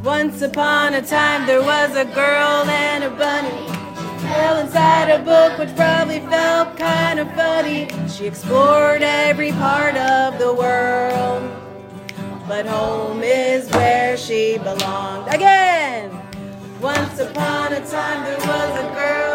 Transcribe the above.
Once upon a time there was a girl and a bunny. She fell inside a book which probably felt kind of funny. She explored every part of the world, but home is where she belonged. Again! Once upon a time there was a girl